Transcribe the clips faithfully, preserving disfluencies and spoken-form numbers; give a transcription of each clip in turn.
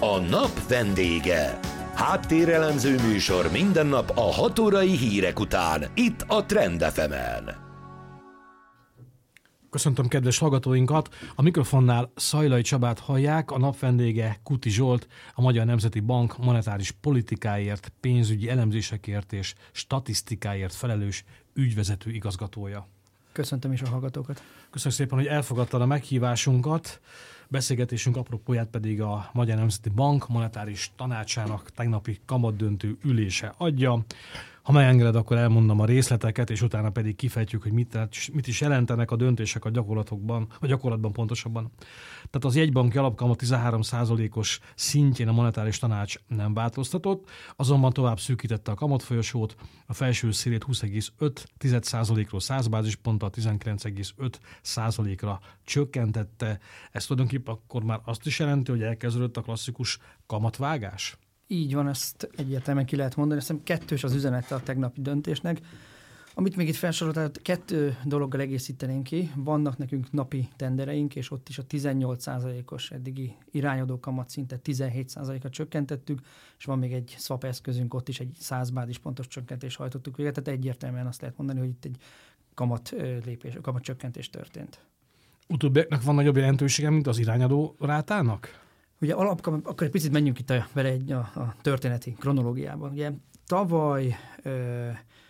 A nap vendége. Háttérelemző műsor minden nap a hat órai hírek után, itt a Trend ef emen. Köszöntöm kedves hallgatóinkat! A mikrofonnál Szajlai Csabát hallják, a nap vendége Kuti Zsolt, a Magyar Nemzeti Bank monetáris politikáért, pénzügyi elemzésekért és statisztikáért felelős ügyvezető igazgatója. Köszöntöm is a hallgatókat. Köszönöm szépen, hogy elfogadtad a meghívásunkat. Beszélgetésünk apropóját pedig a Magyar Nemzeti Bank monetáris tanácsának tegnapi kamatdöntő ülése adja. Ha megengeded, akkor elmondom a részleteket, és utána pedig kifejtjük, hogy mit, mit is jelentenek a döntések a gyakorlatokban, a gyakorlatban pontosabban. Tehát az jegybanki alapkamat tizenhárom százalékos szintjén a monetáris tanács nem változtatott, azonban tovább szűkítette a kamatfolyosót, a felső szélét húsz egész öt százalékról száz bázisponttal tizenkilenc egész öt százalékra csökkentette. Ez tulajdonképpen akkor már azt is jelenti, hogy elkezdődött a klasszikus kamatvágás? Így van, ezt egyértelműen ki lehet mondani. Azt hiszem kettős az üzenete a tegnapi döntésnek. Amit még itt felsoroltál, kettő dologgal egészíteném ki. Vannak nekünk napi tendereink, és ott is a tizennyolc százalékos eddigi irányadó kamatszintet tizenhét százalékra csökkentettük, és van még egy swap eszközünk, ott is egy száz bázispontos csökkentést hajtottuk végre. Tehát egyértelműen azt lehet mondani, hogy itt egy kamat lépés, kamat csökkentés történt. Utóbbiaknak van nagyobb jelentősége, mint az irányadó rátának? Ugye alapkamat, akkor egy picit menjünk itt a, vele egy, a, a történeti kronológiában. Ugye tavaly, ö,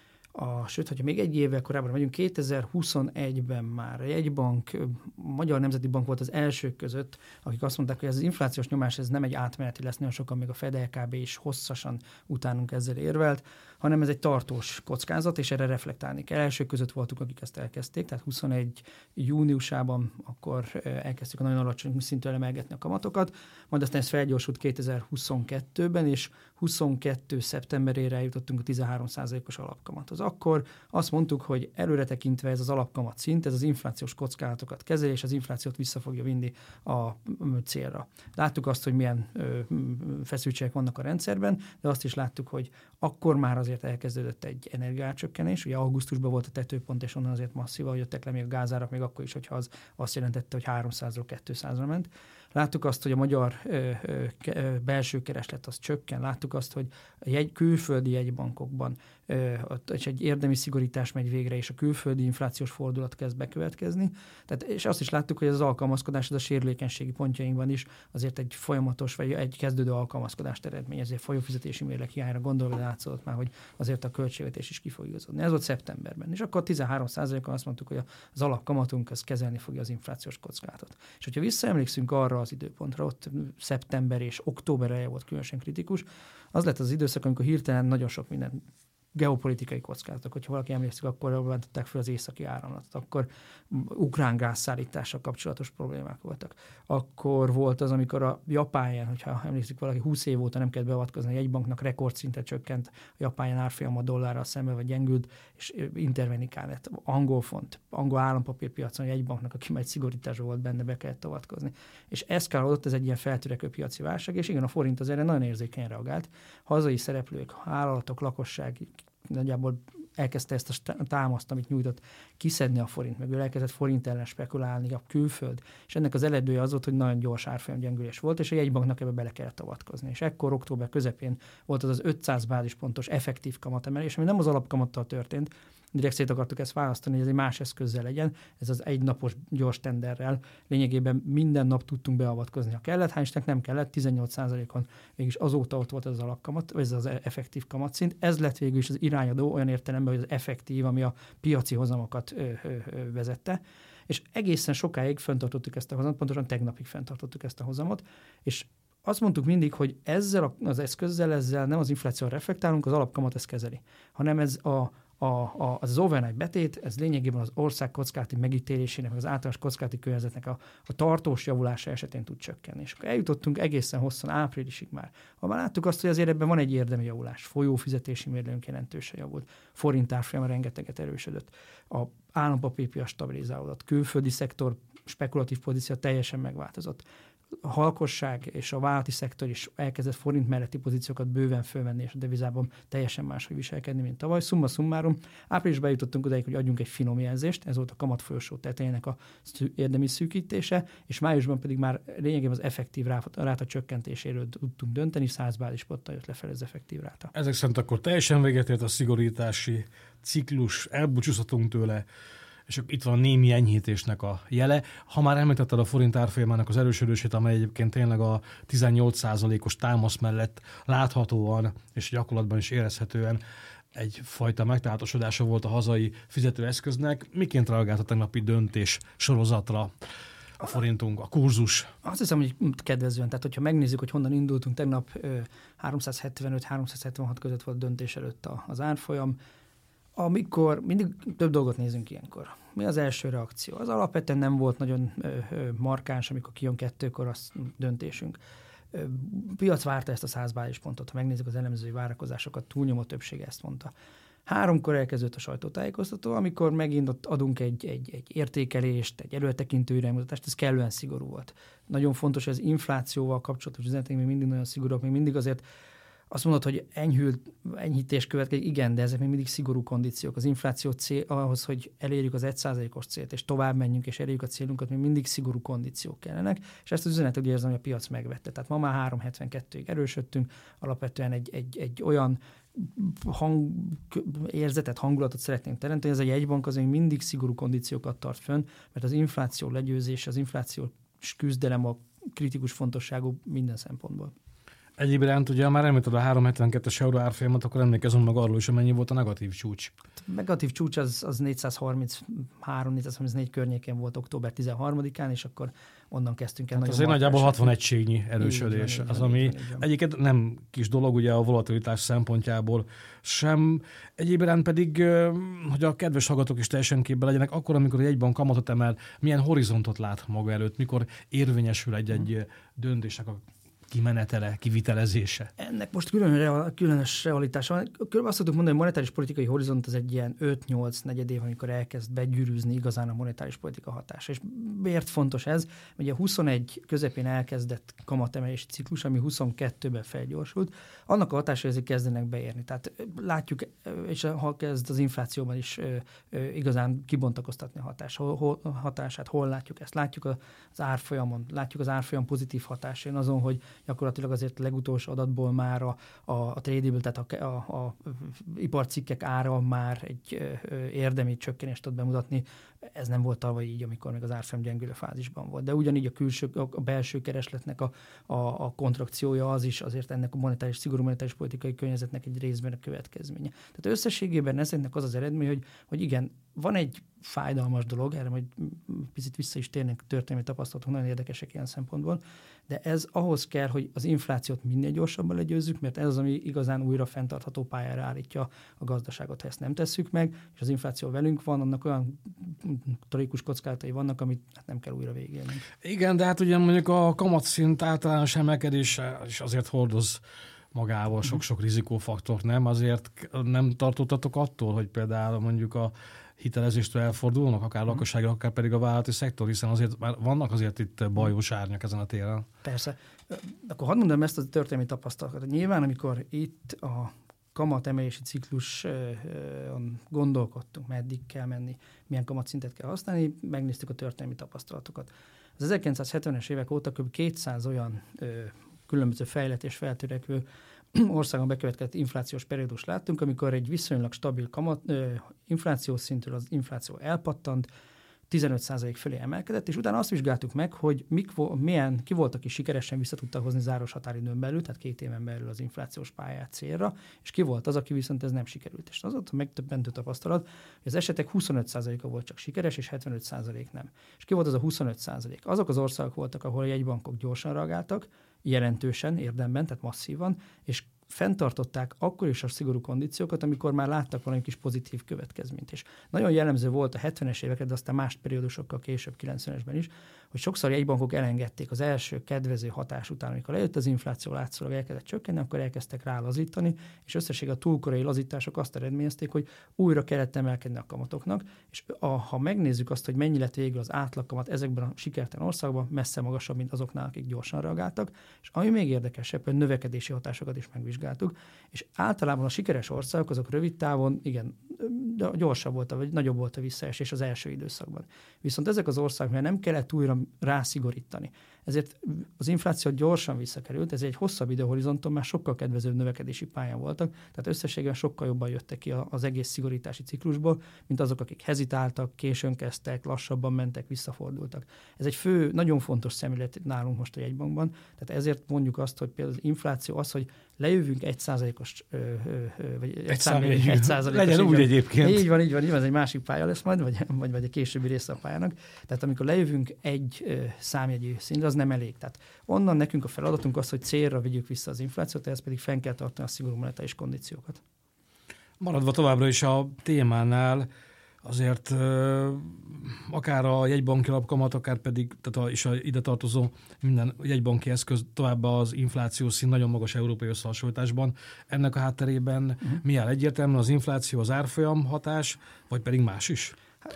a, sőt, hogyha még egy évvel korábban megyünk, kétezer-huszonegyben már a jegybank, a Magyar Nemzeti Bank volt az elsők között, akik azt mondták, hogy ez az inflációs nyomás ez nem egy átmeneti lesz, nagyon sokan még a Fed, el ká bé is hosszasan utánunk ezzel érvelt, hanem ez egy tartós kockázat, és erre reflektálni kell. Elsők között voltunk, akik ezt elkezdték, tehát huszonegy júniusában akkor elkezdtük a nagyon alacsony szintűre emelgetni a kamatokat, majd aztán ez felgyorsult kétezer-huszonkettőben, és huszonkettő szeptemberére eljutottunk a tizenhárom százalékos alapkamathoz. Akkor azt mondtuk, hogy előre tekintve ez az alapkamat szint, ez az inflációs kockázatokat kezeli, és az inflációt vissza fogja vinni a célra. Láttuk azt, hogy milyen feszültségek vannak a rendszerben, de azt is láttuk, hogy akkor már azért elkezdődött egy energiaárcsökkenés. Ugye augusztusban volt a tetőpont, és onnan azért masszívan jöttek le még a gázárak, még akkor is, hogyha az azt jelentette, hogy háromszázról kétszázra ment. Láttuk azt, hogy a magyar ö, ö, belső kereslet az csökken. Láttuk azt, hogy a jegy, külföldi jegybankokban ö, és egy érdemi szigorítás megy végre, és a külföldi inflációs fordulat kezd bekövetkezni. Tehát, és azt is láttuk, hogy az alkalmazkodás, az a sérülékenységi pontjainkban is azért egy folyamatos, vagy egy kezdődő alkalmazkodást eredményez. Ezért folyófizetési mérleg hiányra gondolva látszott már, hogy azért a költségvetés is ki fog igazodni. Ez volt szeptemberben. És akkor tizenhárom százalékon azt mondtuk, hogy az alapkamatunk az kezelni fogja az inflációs kockázatot. És hogyha visszaemlékszünk arra az időpontra, ott szeptember és október eleje volt különösen kritikus, az lett az időszak, amikor hirtelen nagyon sok minden geopolitikai kockázatok, hogyha valaki emlékszik, akkor robbantották fel az északi áramlatot, akkor ukrán gázszállítással kapcsolatos problémák voltak. Akkor volt az, amikor a japán, hogyha emlékszik valaki, húsz év óta nem kellett beavatkozni, a jegybanknak rekordszintre csökkent a japán árfolyam a dollárral szemben, vagy gyengült, és intervenni kellett. Angol font, angol állampapírpiacon a jegybanknak, aki majd szigorításban volt benne, be kellett avatkozni. És ez kárhozott, ez egy ilyen feltörekvő piaci válság, és igen, a forint az erre nagyon érzékenyen reagált. Hazai szereplők, vállalatok, lakosság nagyjából elkezdte ezt a támaszt, amit nyújtott, kiszedni a forint mögül, elkezdett forint ellen spekulálni a külföld, és ennek az eredője az volt, hogy nagyon gyors árfolyamgyengülés volt, és a jegybanknak ebbe bele kellett avatkozni. És ekkor október közepén volt az az ötszáz bázispontos effektív kamatemelés, ami nem az alapkamattal történt, direkt szét akartuk ezt választani, hogy ez egy más eszközzel legyen, ez az egynapos gyors tenderrel. Lényegében minden nap tudtunk beavatkozni, ha kellett, hál' Istennek nem kellett, tizennyolc százalékon mégis azóta ott volt ez az alapkamat, vagy ez az effektív kamatszint. Ez lett végül is az irányadó olyan értelemben, hogy az effektív, ami a piaci hozamokat ö, ö, ö, vezette. És egészen sokáig fenntartottuk ezt a hozamot, pontosan tegnapig fenntartottuk ezt a hozamot, és azt mondtuk mindig, hogy ezzel az eszközzel, ezzel nem az inflációra reflektálunk, az alapkamat ezt kezeli, hanem ez a A, a, az overnight betét, ez lényegében az ország kockázati megítélésének, az általános kockázati környezetnek a, a tartós javulása esetén tud csökkenni. És akkor eljutottunk egészen hosszan áprilisig már. Ha már láttuk azt, hogy azért ebben van egy érdemi javulás. Folyófizetési mérlegünk jelentősen javult. Forint árfolyama rengeteget erősödött. A állampapírpiac stabilizálódott. Külföldi szektor spekulatív pozíció teljesen megváltozott. halkosság és a vállalati szektor is elkezdett forint melletti pozíciókat bőven fölvenni, és a devizában teljesen máshogy viselkedni, mint tavaly. Summa summarum, áprilisban jutottunk odáig, hogy adjunk egy finom jelzést, ez volt a kamat felső tetejének a érdemi szűkítése, és májusban pedig már lényegében az effektív ráta csökkentéséről tudtunk dönteni, száz bázisponttal jött lefelé az effektív ráta. Ezek szerint akkor teljesen véget ért a szigorítási ciklus, elbúcsúzhatunk tőle, és itt van a némi enyhítésnek a jele. Ha már említetted a forint árfolyamának az erősödését, amely egyébként tényleg a tizennyolc százalékos támasz mellett láthatóan és gyakorlatban is érezhetően egyfajta megtáltosodása volt a hazai fizetőeszköznek. Miként reagált a tegnapi döntés sorozatra a forintunk, a kurzus? Azt hiszem, hogy kedvezően. Tehát, hogyha megnézzük, hogy honnan indultunk, tegnap háromszázhetvenöt háromszázhetvenhat között volt döntés előtt az árfolyam. Amikor mindig több dolgot nézünk ilyenkor. Mi az első reakció? Az alapvetően nem volt nagyon ö, ö, markáns, amikor kijön kettőkor a döntésünk. Ö, piac várta ezt a száz bázispontot, ha megnézzük az elemzői várakozásokat, túlnyomó többsége ezt mondta. Háromkor elkezdődött a sajtótájékoztató, amikor megint ott adunk egy, egy, egy értékelést, egy előretekintő iránymutatást, ez kellően szigorú volt. Nagyon fontos, hogy az inflációval kapcsolatos üzenetek még mindig nagyon szigorúak, még mindig azért azt mondod, hogy enyhült, enyhítés következik, igen, de ezek még mindig szigorú kondíciók. Az infláció cél ahhoz, hogy elérjük az egy százalékos célt, és tovább menjünk, és elérjük a célunkat, még mindig szigorú kondíciók kellenek, és ezt az üzenetet úgy érzem, hogy a piac megvette. Tehát ma már három egész hetvenkettőig erősödtünk, alapvetően egy, egy, egy olyan hang, érzetet, hangulatot szeretnénk teremteni, hogy ez a jegybank az még mindig szigorú kondíciókat tart fönn, mert az infláció legyőzés, az infláció küzdelem a kritikus fontosságú minden szempontból. Egyéb iránt ugye már említed a három egész hetvenkettes euró árfolyamat, akkor emlékezem meg arról is, hogy mennyi volt a negatív csúcs. A negatív csúcs az, az négyszázharminchárom négyszázharmincnégy környékén volt október tizenharmadikán, és akkor onnan kezdtünk el. Hát azért nagyjából hatvan egységnyi erősödés. Van, az, van, ami van, egyébként nem kis dolog ugye a volatilitás szempontjából sem. Egyéb iránt pedig, hogy a kedves hallgatók is teljesen képben legyenek, akkor, amikor egy jegybank kamatot emel, milyen horizontot lát maga előtt, mikor érvényesül egy-egy hmm. döntésnek a kimenetele, kivitelezése. Ennek most külön, különös realitás van. Körülbelül azt szoktuk mondani, hogy a monetáris politikai horizont az egy ilyen öt-nyolc negyed év, amikor elkezd begyűrűzni igazán a monetáris politika hatása. És miért fontos ez? Ugye a huszonegy közepén elkezdett kamatemelési ciklus, ami huszonkettőben felgyorsult, annak a hatása ezek kezdenek beérni. Tehát látjuk, és ha kezd az inflációban is igazán kibontakoztatni a hatás, hol, hatását, hol látjuk ezt? Látjuk az árfolyamon, látjuk az árfolyam pozitív hatásán azon, hogy gyakorlatilag azért a legutolsó adatból már a, a, a tradable, tehát a, a, a iparcikkek ára már egy ö, érdemi csökkenést tud bemutatni. Ez nem volt tavaly így, amikor még az árfolyam gyengülő fázisban volt. De ugyanígy a külső, a belső keresletnek a, a, a kontrakciója az is azért ennek a monetáris, szigorú monetáris politikai környezetnek egy részben a következménye. Tehát összességében ezeknek az az eredmény, hogy, hogy igen, van egy fájdalmas dolog, erre majd picit vissza is térnénk, történelmi tapasztalatok nagyon érdekesek ilyen szempontból, de ez ahhoz kell, hogy az inflációt minél gyorsabban legyőzzük, mert ez az, ami igazán újra fenntartható pályára állítja a gazdaságot, ha ezt nem tesszük meg, és az infláció velünk van, annak olyan tragikus kockázatai vannak, amit hát nem kell újra végigélni. Igen, de hát ugye mondjuk a kamatszint általános emelkedése is azért hordoz magával sok-sok rizikófaktort, nem? Azért nem tartottatok attól, hogy például mondjuk a hitelezéstől elfordulnak, akár lakosságra, akár pedig a vállalati szektor, hiszen azért már vannak azért itt bajós árnyak ezen a téren. Persze. Akkor hadd mondom ezt a történelmi tapasztalatot. Nyilván, amikor itt a kamatemelési cikluson gondolkodtunk, meddig kell menni, milyen kamatszintet kell használni, megnéztük a történelmi tapasztalatokat. Az ezerkilencszázhetvenes évek óta kb. kétszáz olyan ö, különböző fejlett és feltörekvő országon bekövetkezett inflációs periódus láttunk, amikor egy viszonylag stabil kamat, ö, inflációs szintről az infláció elpattant, tizenöt százalék fölé emelkedett, és utána azt vizsgáltuk meg, hogy mik, milyen, ki volt, aki sikeresen vissza tudta hozni záros határidőn belül, tehát két éven belül az inflációs pályát célra, és ki volt az, aki viszont ez nem sikerült. És az ott a megtöbbentő tapasztalat, hogy az esetek huszonöt százaléka volt csak sikeres, és hetvenöt százalék nem. És ki volt az a huszonöt százalék? Azok az országok voltak, ahol a jegybankok gyorsan reagáltak, jelentősen, érdemben, tehát masszívan, és fenntartották akkor is a szigorú kondíciókat, amikor már láttak valami kis pozitív következményt. És nagyon jellemző volt a hetvenes éveket, de aztán más periódusokkal később, kilencvenesben is, hogy sokszor jegybankok elengedték az első kedvező hatás után, amikor lejött az infláció, látszólag elkezdett csökkenni, akkor elkezdtek rá lazítani, és összességében a túlkorai lazítások azt eredményezték, hogy újra kellett emelkedni a kamatoknak, és a, ha megnézzük azt, hogy mennyi lett végül az átlagkamat ezekben a sikertelen országokban, messze magasabb, mint azoknál, akik gyorsan reagáltak, és ami még érdekesebb, hogy növekedési hatásokat is megvizsgáltuk, és általában a sikeres országok azok rövid távon, igen, gyorsabb volt, vagy nagyobb volt a visszaesés az első időszakban. Viszont ezek az országok, mert nem kellett újra rászigorítani, ezért az infláció gyorsan visszakerült, ez egy hosszabb időhorizonton már sokkal kedvezőbb növekedési pályán voltak, tehát összességében sokkal jobban jöttek ki az egész szigorítási ciklusból, mint azok, akik hezitáltak, későn kezdtek, lassabban mentek, visszafordultak. Ez egy fő, nagyon fontos szemlélet nálunk most a jegybankban, tehát ezért mondjuk azt, hogy például az infláció az, hogy lejövünk egy százalékos, vagy egy, számjegyű, egy százalékos. Legyen úgy egyébként. Így van, így van, így van, ez egy másik pálya lesz majd, vagy, vagy, vagy egy későbbi része a pályának. Tehát amikor lejövünk egy ö, számjegyű szintre, az nem elég. Tehát onnan nekünk a feladatunk az, hogy célra vigyük vissza az inflációt, ez pedig fenn kell tartani a szigorú monetáris kondíciókat. Maradva továbbra is a témánál, azért akár a jegybanki alapkamat, akár pedig tehát a, és a ide tartozó minden jegybanki eszköz, továbbá az inflációs szint nagyon magas európai összehasonlításban. Ennek a hátterében uh-huh. mi áll egyértelműen az infláció, az árfolyam hatás, vagy pedig más is?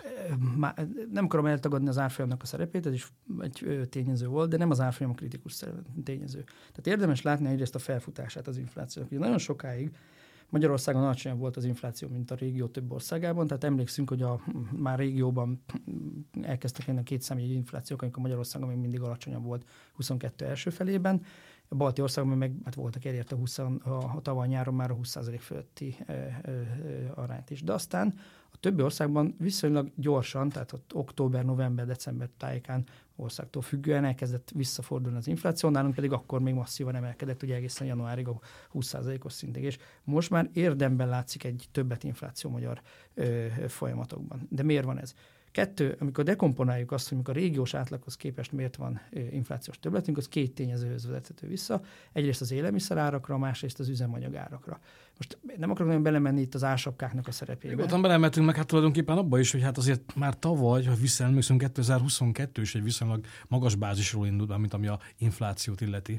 Nem akarom eltagadni az árfolyamnak a szerepét, ez is egy tényező volt, de nem az árfolyam a kritikus tényező. Tehát érdemes látni egyrészt a felfutását az inflációnak. Ugye nagyon sokáig Magyarországon alacsonyabb volt az infláció, mint a régió több országában, tehát emlékszünk, hogy a már régióban elkezdtek jönni a kétszámjegyű inflációk, amikor Magyarországon még mindig alacsonyabb volt huszonkettő első felében. A balti országban meg hát voltak elérte a, húsz, a, a tavaly nyáron már a húsz százalék fölötti e, e, arányt is. De aztán a többi országban viszonylag gyorsan, tehát ott október, november, december tájékán országtól függően elkezdett visszafordulni az infláció, nálunk pedig akkor még masszívan emelkedett, ugye egészen januárig a húsz százalékos szintig. És most már érdemben látszik egy többet infláció magyar ö, folyamatokban. De miért van ez? Kettő, amikor dekomponáljuk azt, hogy amikor a régiós átlaghoz képest miért van inflációs többletünk, az két tényezőhöz vezethető vissza. Egyrészt az élelmiszerárakra, másrészt az üzemanyagárakra. Most nem akarok nagyon belemenni itt az ársapkáknak a szerepébe. Nyugodtan belementünk meg hát tulajdonképpen abba is, hogy hát azért már tavaly, ha visszaemlékszünk, kétezer-huszonkettő is egy viszonylag magas bázisról indult, mint ami a inflációt illeti.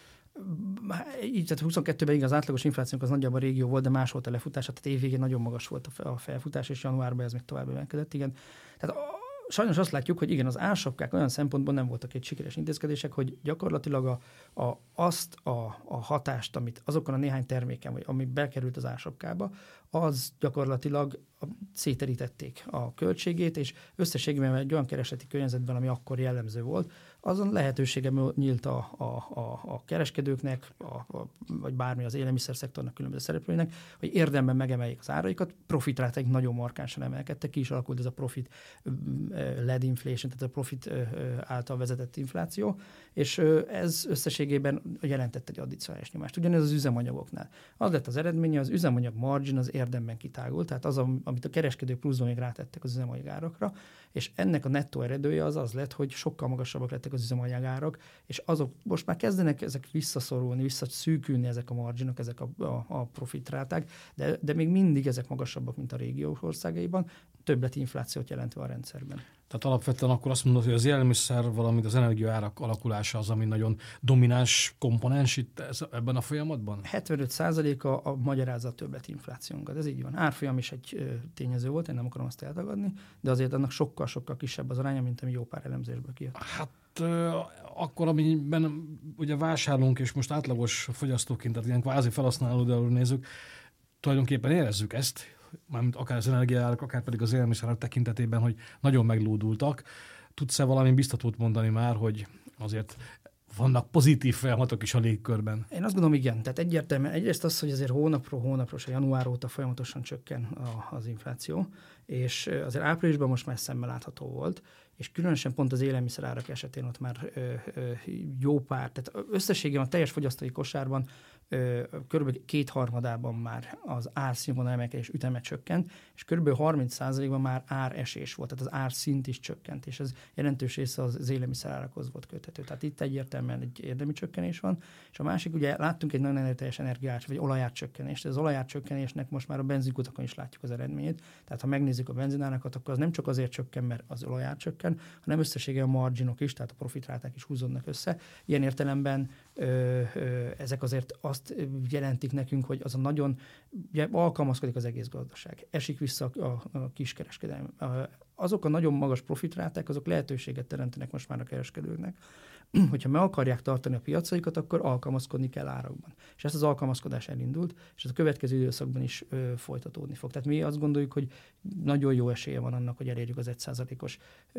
Így, tehát huszonkettőben igaz, az átlagos inflációnk az nagyjából a régió volt, de más volt a lefutása, tehát évvégén nagyon magas volt a felfutás, és januárban ez még tovább emelkedett, igen. Tehát a, sajnos azt látjuk, hogy igen, az ársapkák olyan szempontból nem voltak egy sikeres intézkedések, hogy gyakorlatilag a, a, azt a, a hatást, amit azokon a néhány terméken, vagy ami bekerült az ársapkába, az gyakorlatilag széterítették a költségét, és összességében egy olyan keresleti környezetben, ami akkor jellemző volt, azon lehetősége nyílt a, a, a, a kereskedőknek, a, a, vagy bármi az élelmiszerszektornak különböző szereplőinek, hogy érdemben megemeljék az áraikat, profitrátaik nagyon markánsan emelkedtek, ki is alakult ez a profit led inflation, tehát a profit által vezetett infláció, és ez összességében jelentett egy addicionális nyomást. Ugyanez az üzemanyagoknál. Az lett az eredménye, az üzemanyag margin az érdemben kitágult, tehát az, amit a kereskedők pluszban még rátettek az üzemanyagárakra, és ennek a nettó eredője az az lett, hogy sokkal magasabbak lettek az üzemanyagárak, és azok most már kezdenek ezek visszaszorulni, visszaszűkülni ezek a marginok, ezek a, a, a profitráták, de, de még mindig ezek magasabbak, mint a régiós országaiban, többlet inflációt jelentve a rendszerben. Tehát alapvetően akkor azt mondod, hogy az élelmiszer, valamint az energiaárak alakulása az, ami nagyon domináns komponens itt ez, ebben a folyamatban? hetvenöt százalék a, a magyarázza a többlet inflációnkat. Ez így van. Árfolyam is egy ö, tényező volt, én nem akarom azt eltagadni, de azért annak sokkal-sokkal kisebb az aránya, mint ami jó pár elemzésből kijött. Hát ö, akkor, amiben ugye vásárlunk, és most átlagos fogyasztóként, tehát ilyen kvázi felhasználó, de nézzük, tulajdonképpen érezzük ezt, mármint akár az energiaárak, akár pedig az élelmiszerek tekintetében, hogy nagyon meglódultak. Tudsz-e valami biztatót mondani már, hogy azért vannak pozitív folyamatok is a légkörben? Én azt gondolom, igen. Tehát egyértelműen egyrészt az, hogy azért hónapról hónapról, a január óta folyamatosan csökken a, az infláció, és azért áprilisban most már szemmel látható volt, és különösen pont az élelmiszerárak esetén ott már ö, ö, jó pár, tehát összességében a teljes fogyasztói kosárban kb. Kétharmadában már az árszínvonal emelkedés üteme csökkent, és kb. harminc százalékban már áresés volt, tehát az árszint is csökkent, és ez jelentős része az élelmiszerárakhoz volt köthető. Tehát itt egyértelműen egy érdemi csökkenés van, és a másik, ugye láttunk egy nagyon erőteljes energiát, vagy olajárcsökkenést, az olajárcsökkenésnek most már a benzinkutakon is látjuk az eredményét, tehát ha megnézzük a benzinárakat, akkor az nem csak azért csökken, mert az olajár csökken, hanem összességében a marginok is, tehát a profitráták is húzódnak össze. Ilyen értelemben ö, ö, ezek azért azt jelentik nekünk, hogy az a nagyon ugye, alkalmazkodik az egész gazdaság. Esik vissza a, a kiskereskedelem. Azok a nagyon magas profitráták, azok lehetőséget teremtenek most már a kereskedőknek, hogyha meg akarják tartani a piacaikat, akkor alkalmazkodni kell árakban. És ezt az alkalmazkodás elindult, és ez a következő időszakban is ö, folytatódni fog. Tehát mi azt gondoljuk, hogy nagyon jó esélye van annak, hogy elérjük az egy százalékos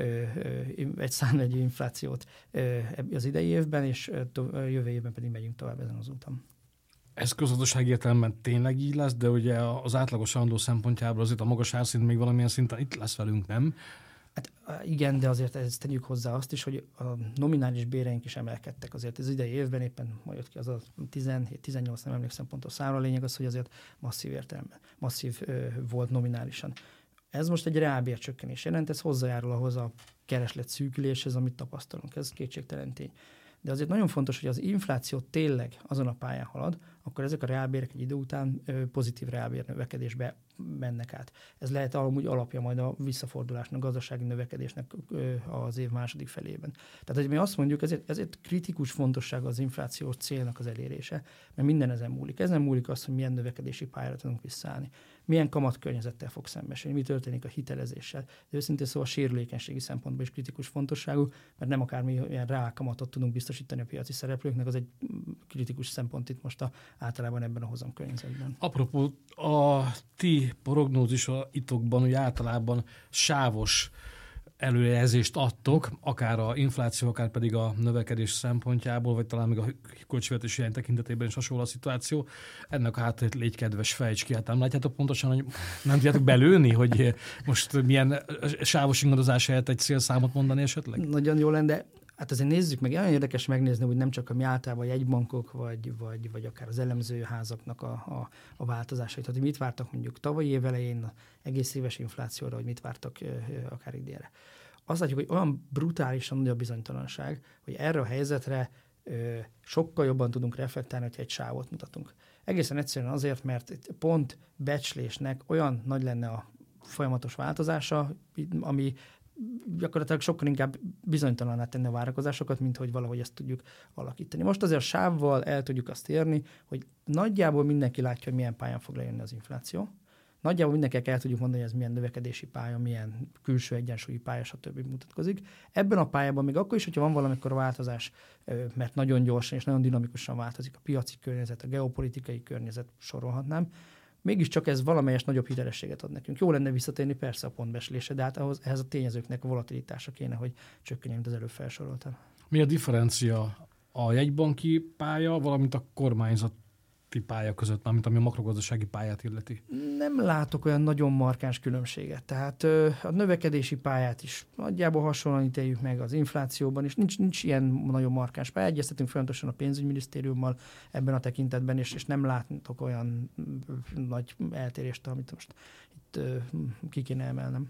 egy számjegyű inflációt ö, az idei évben, és ö, jövő évben pedig megyünk tovább ezen az úton. Ez közgazdasági értelemben tényleg így lesz, de ugye az átlagos andó szempontjából azért a magas árszint még valamilyen szinten itt lesz velünk, nem? Hát igen, de azért ezt tegyük hozzá azt is, hogy a nominális béreink is emelkedtek. Azért az idei évben éppen majd jött ki az a tizenhét tizennyolc, nem emlékszem pontos számra. A lényeg az, hogy azért masszív értelemben, masszív ö, volt nominálisan. Ez most egy reálbércsökkenés jelent, ez hozzájárul ahhoz a kereslet szűküléshez, amit tapasztalunk. Ez kétségtelen tény. De azért nagyon fontos, hogy az infláció tényleg azon a pályán halad, akkor ezek a reálbérek egy idő után ö, pozitív reálbér növekedésbe mennek át. Ez lehet amúgy alapja majd a visszafordulásnak, a gazdasági növekedésnek ö, az év második felében. Tehát, hogy mi azt mondjuk, ezért, ezért kritikus fontosság az inflációs célnak az elérése, mert minden ezen múlik. Ezen múlik az, hogy milyen növekedési pályára tudunk visszaállni. Milyen kamatkörnyezettel fog szembesülni, mi történik a hitelezéssel. De őszintén szóval a sérülékenységi szempontból is kritikus fontosságú, mert nem akármi ilyen reálkamatot tudunk biztosítani a piaci szereplőknek, az egy kritikus szempont itt most a, általában ebben a hozamkörnyezetben. Apropó, a ti prognózisitokban ugye általában sávos előrejelzést adtok, akár a infláció, akár pedig a növekedés szempontjából, vagy talán még a költségvetési hiány tekintetében is hasonló a szituáció. Ennek a hátterét légy kedves, fejts ki. Hát nem látjátok pontosan, hogy nem tudjátok belőni, hogy most milyen sávos ingadozás helyett egy célszámot mondani esetleg? Nagyon jó lenne, de hát azért nézzük meg, olyan érdekes megnézni, hogy nem csak a mi általában jegybankok, vagy, vagy, vagy akár az elemzőházaknak a, a, a változásait, hogy mit vártak mondjuk tavalyi év elején egész éves inflációra, vagy mit vártak akár idénre. Azt látjuk, hogy olyan brutálisan nagy a bizonytalanság, hogy erre a helyzetre ö, sokkal jobban tudunk reflektálni, hogyha egy sávot mutatunk. Egészen egyszerűen azért, mert pont becslésnek olyan nagy lenne a folyamatos változása, ami gyakorlatilag sokkal inkább bizonytalanná tenni a várakozásokat, mint hogy valahogy ezt tudjuk alakítani. Most azért a sávval el tudjuk azt érni, hogy nagyjából mindenki látja, hogy milyen pályán fog lejönni az infláció. Nagyjából mindenkinek el tudjuk mondani, hogy ez milyen növekedési pálya, milyen külső egyensúlyi pálya, stb. Mutatkozik. Ebben a pályában még akkor is, hogyha van valamikor a változás, mert nagyon gyorsan és nagyon dinamikusan változik a piaci környezet, a geopolitikai környezet, sorolhatnám, mégiscsak ez valamelyes nagyobb hitelességet ad nekünk. Jó lenne visszatérni persze a pontbeslése, de hát ahhoz, ehhez a tényezőknek a volatilitása kéne, hogy csökkenjen, mint az előbb felsoroltam. Mi a differencia a jegybanki pálya, valamint a kormányzati pálya között, mármint ami a makrogazdasági pályát illeti? Nem látok olyan nagyon markáns különbséget. Tehát a növekedési pályát is nagyjából hasonlóan ítéljük meg az inflációban, és nincs, nincs ilyen nagyon markáns pálya. Egyeztetünk folyamatosan a pénzügyminisztériummal ebben a tekintetben, és, és nem látok olyan nagy eltérést, amit most itt ki kéne emelnem.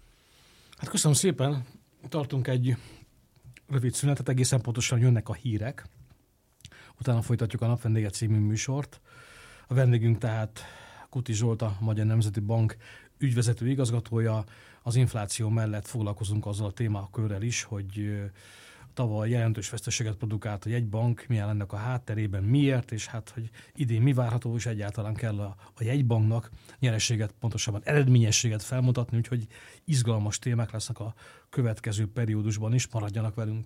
Hát köszönöm szépen. Tartunk egy rövid szünetet, egészen pontosan jönnek a hírek. Utána folytatjuk a Napvendége című műsort. A vendégünk tehát Kuti Zsolt, a Magyar Nemzeti Bank ügyvezető igazgatója. Az infláció mellett foglalkozunk azzal a témakörrel is, hogy tavaly jelentős veszteséget produkált a jegybank, milyen ennek a hátterében, miért, és hát, hogy idén mi várható, és egyáltalán kell a, a jegybanknak nyereséget, pontosabban eredményességet felmutatni, úgyhogy izgalmas témák lesznek a következő periódusban is, maradjanak velünk.